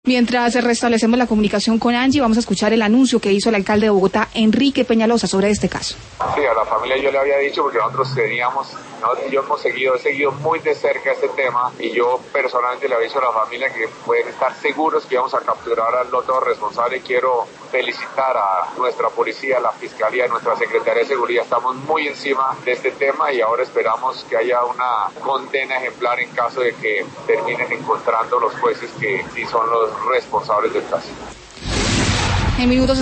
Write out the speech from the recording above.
Mientras restablecemos la comunicación con Angie, vamos a escuchar el anuncio que hizo el alcalde de Bogotá, Enrique Peñalosa, sobre este caso. Sí, a la familia yo le había dicho porque yo he seguido muy de cerca este tema y yo personalmente le he dicho a la familia que pueden estar seguros que vamos a capturar al otro responsable. Quiero felicitar a nuestra policía, a la fiscalía, a nuestra secretaría de seguridad. Estamos muy encima de este tema y ahora esperamos que haya una condena ejemplar en caso de que terminen encontrando los jueces que sí son los responsables del caso. En minutos